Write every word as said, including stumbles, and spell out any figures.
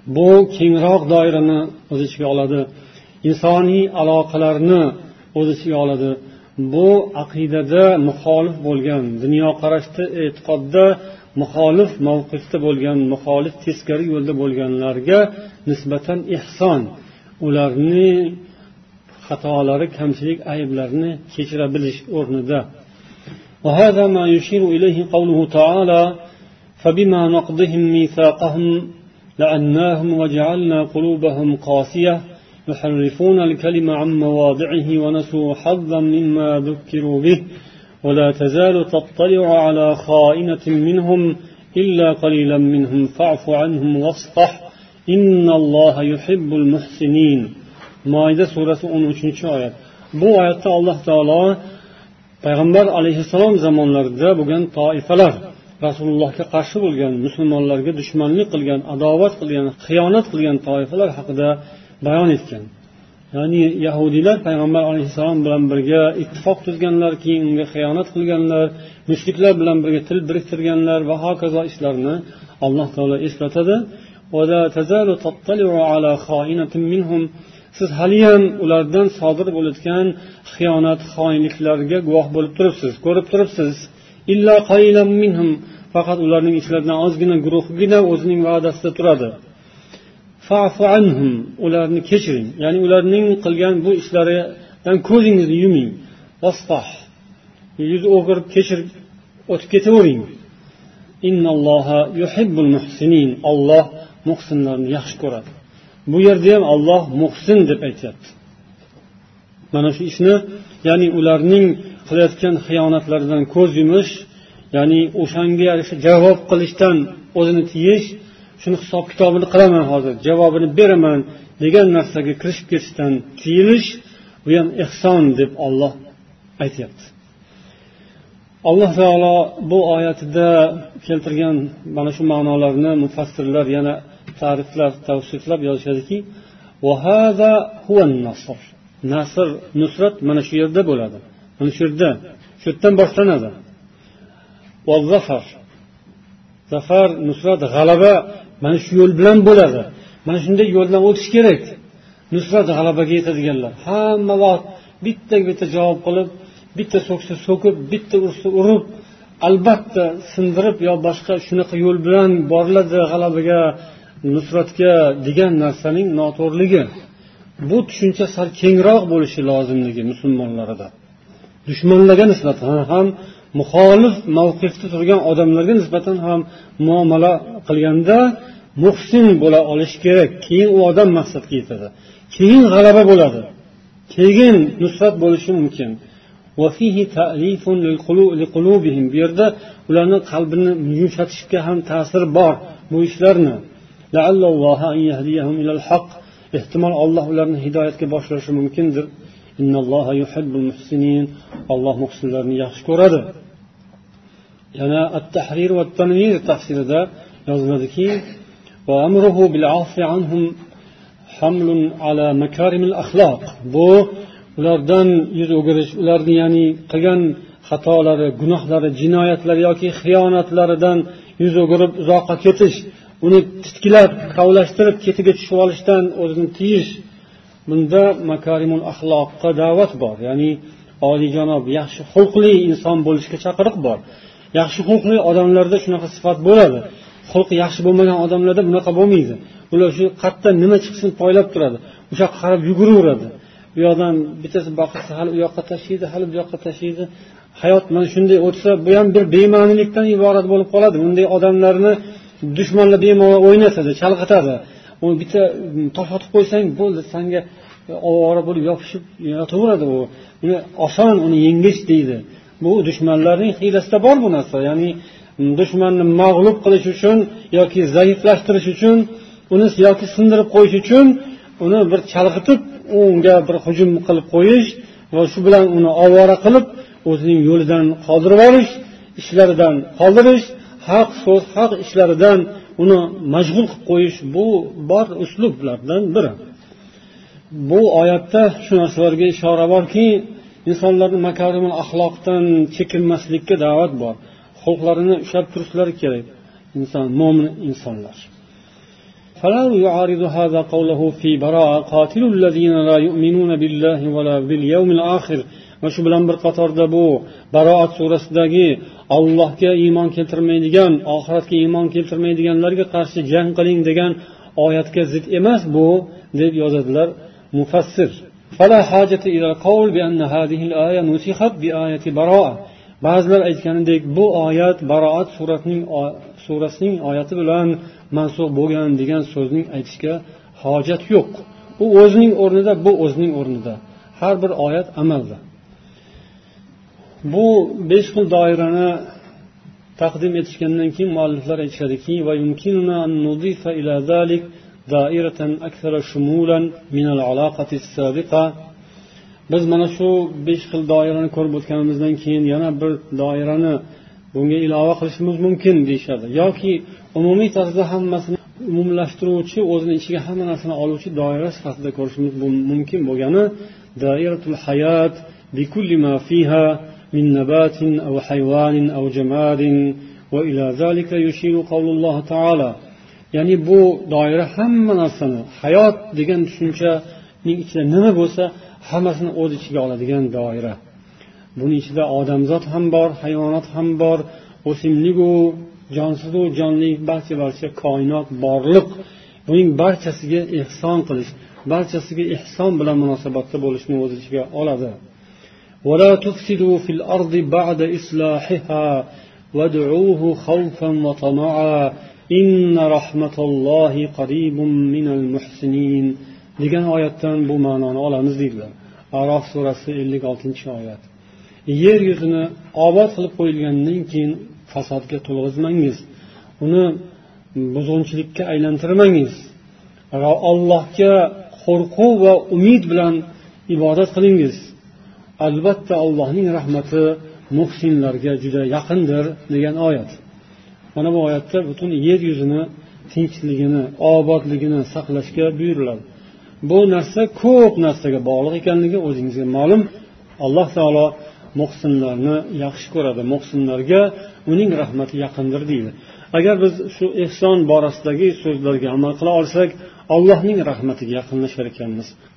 bu kengroq doirani o'z ichiga oladi. Insoniy aloqalarni o'z ichiga oladi. Bu aqidada muxolif bo'lgan, dunyoqarashda, e'tiqodda muxolif mavqifda bo'lgan, muxolif teskari yo'lda bo'lganlarga nisbatan ihson, ularni xatolari, kamchilik, ayblarini kechira bilish o'rnida. وهذا ما يشير إليه قوله تعالى فبما نقضهم ميثاقهم لعناهم وجعلنا قلوبهم قاسية يحرفون الكلم عن مواضعه ونسوا حظا مما ذكروا به ولا تزال تطلع على خائنة منهم إلا قليلا منهم فاعف عنهم واصفح إن الله يحب المحسنين. Maide surasi o'n uchinchi oyat. Bu oyatda Alloh taolo payg'ambar alayhissalom zamonlarida bo'lgan toifalar, Rasulullohga qarshi bo'lgan, musulmonlarga dushmanlik qilgan, adovat qilgan, xiyonat qilgan toifalar haqida bayon etgan. Ya'ni yahudiylar payg'ambar alayhissalom bilan birga ittifoq tuzganlar, keyin unga xiyonat qilganlar, mushriklar bilan birga til biriktirganlar va hokazo ishlarni Alloh taolo eslatadi. Va la tazalu tattali'u ala kha'inatin minhum. Siz haliyam ulardan sodir bo'layotgan xiyonat, xoinliklarga guvoh bo'lib turibsiz, ko'rib turibsiz. Illa qalilan minhum. Faqat ularning ichlaridan ozgina guruhgina o'zining va'dasida turadi. Fa'fu anhum. Ularni kechiring. Ya'ni ularning qilgan bu ishlaridan ko'zingizni yuming. Wasfah. Yuz o'girib kechirib o'tib ketavering. Innalloha yuhibbul muhsinin. Alloh muhsinlarni yaxshi ko'radi. Bu yerda ham Alloh muhsin deb aytayapti. Mana shu ishni, ya'ni ularning qilayotgan xiyonatlaridan ko'z yumish, ya'ni o'shanga yarasha javob qilishdan o'zini tiyish, shuni hisob kitobini qilaman hozir, javobini beraman degan narsaga kirishib ketishdan tiyilish, bu ham ihson deb Alloh aytayapti. Alloh taolo bu oyatida keltirgan mana shu ma'nolarni mufassirlar yana ta'riflar, tavsiflab yozishadiki, va hada huvan nasr. Nasr, nusrat mana shu yerda bo'ladi. Mana shu yerda, shu yerdan boshlanadi. Va zafar. Zafar, nusrat, g'alaba mana shu yo'l bilan bo'ladi. Mana shunday yo'ldan o'tish kerak. Nusrat, g'alabaga yetadiganlar hamma vaqt bitta-bitta javob qilib, bitta so'ksa so'kib, bitta ursa urib, albatta sindirib yo boshqa shunaqa yo'l bilan boriladi g'alabaga, nusratga degan narsaning noto'g'riligi. Bu tushuncha sal kengroq bo'lishi lozimligi musulmonlarda. Dushmanlarga nisbatan ham, muxolif mavqifda turgan odamlarga nisbatan ham muomala qilganda muhsin bo'la olish kerak. Keyin u odam maqsadga yetadi. Keyin g'alaba bo'ladi. Keyin nusrat bo'lishi mumkin. Va fihi ta'lifun liqulubihim. Bu yerda ularning qalbini yumshatishga ham ta'sir bor bu ishlarni. La'allalloha an yahdiyahum ilal haqq. Ehtimol Alloh ularni hidoyatga boshlashi mumkindir. Innalloha yuhibbul muhsinin. Alloh muhsinlarni yaxshi ko'radi. Yana at-tahrir va at-tanvir tafsirida yoziladiki, va amruhu bil afwi anhum hamlun ala makarimil axloq. Bu ulardan yuz o'girish, ularni ya'ni qilgan xatolari, gunohlari, jinoyatlari yoki xiyonatlaridan yuz o'girib uzoqqa ketish, uni titkilab, kavlashtirib ketiga tushib olishdan o'zini tiyish. Bunda makarimul axloqqa da'vat bor, ya'ni oliyjanob, yaxshi xulqli inson bo'lishga chaqiriq bor. Yaxshi xulqli odamlarda shunaqa sifat bo'ladi. Xulqi yaxshi bo'lmagan odamlarda bunaqa bo'lmaydi. Ular shu qayerdan nima chiqsin poylab turadi. O'sha qarab yuguraveradi. Bu yoqdan bittasi baqirsa hali u yoqqa tashlaydi, hali bu yoqqa tashlaydi. Hayot mana shunday o'tsa, bu ham bir bema'nilikdan iborat bo'lib qoladi. Bunday odamlarni dushmanlar bemalol o'ynatadi, chalg'itadi. Uni bitta tosh otib qo'ysang, bo'ldi, senga ovora bo'lib yopishib yotaveradi u. Uni oson uni yengish deydi. Bu dushmanlarning hiylasida bor bu narsa. Ya'ni dushmanni mag'lub qilish uchun yoki zaiflashtirish uchun, uni yoki sindirib qo'yish uchun uni bir chalg'itib, unga bir hujum qilib qo'yish va shu bilan uni ovora qilib, o'zining yo'lidan qoldirib olish, ishlaridan qoldirish, haq so'z, haq ishlaridan uni mashg'ul qilib qo'yish, bu bor uslublardan biri. Bu oyatda shu narsalarga ishora borki, insonlarning makarimul axloqdan chekinmaslikka da'vat bor. Xulqlarini ushlab turishlari kerak inson, mo'min insonlar. فلا يعارض هذا قوله في براءة قاتلوا الذين لا يؤمنون بالله ولا باليوم الآخر. va shu bilan bir qatorda bu Baroat surasidagi Allohga iymon keltirmaydigan, oxiratga iymon keltirmaydiganlarga qarshi jang qiling degan oyatga zid emas bu deb yozadilar mufassir. فلا حاجة إلى القول بأن هذه الآية نسخت بآية براءة. ba'zilar aytganidek bu oyat Baroat surasining surasining oyati bilan mansub bo'lgan degan so'zning aytishga hojat yo'q. U o'zining o'rnida, bu o'zining o'rnida. Har bir oyat amalda. Bu besh xil doirani taqdim etishgandan keyin mualliflar aytishadiki, va yumkinuna an nudifa ila zalik doiratan akthara shumulan min al-alaqati as-sabiqa. Biz mana shu besh xil doirani ko'rib o'tganimizdan keyin yana bir doirani bunga ilova qilishimiz mumkin deyshadi. Yoki umumiy tarzda hammasini umumlashtiruvchi, o'zini ichiga hamma narsani oluvchi doira sifatida ko'rishimiz mumkin bo'lgani doiratul hayot bi kulli ma fiha min nabatin aw haywanin aw jamadin va ila zalika yushiru qawlulloh taala. Ya'ni bu doira hamma narsani, hayot degan tushunchaning ichida nima bo'lsa hammasini o'z ichiga oladigan doira. Buning ichida odamzod ham bor, hayvonot ham bor, o'simlik-u, jonsiz-u jonli barcha barcha koinot borliq. Buning barchasiga ihson qilish, barchasiga ihson bilan munosabatda bo'lishni o'z ichiga oladi. ولا تفسدوا في الأرض بعد إصلاحها وادعوه خوفا وطمعا إن رحمة الله قريب من المحسنين degan oyatdan bu ma'noni olamiz deydilar. Arof surasi ellik oltinchi oyat. Yer yuzini obod qilib qo'yilgandan keyin fasodga to'lg'izmangiz, uni buzg'unchilikka aylantirmangiz. Allohga qo'rquv va umid bilan ibodat qilingiz. Albatta Allohning rahmati muhsinlarga juda yaqindir degan oyat. Mana bu oyatda butun yer yuzini tinchligini, obodligini saqlashga buyuriladi. Bu narsa ko'p narsaga bog'liq ekanligi o'zingizga ma'lum. Alloh taolo muhsinlarni yaxshi ko'radi. Muhsinlarga uning rahmati yaqindir deydi. Agar biz shu ihson borasidagi so'zlarga amal qila olsak, Allohning rahmatiga yaqinlashar ekanmiz.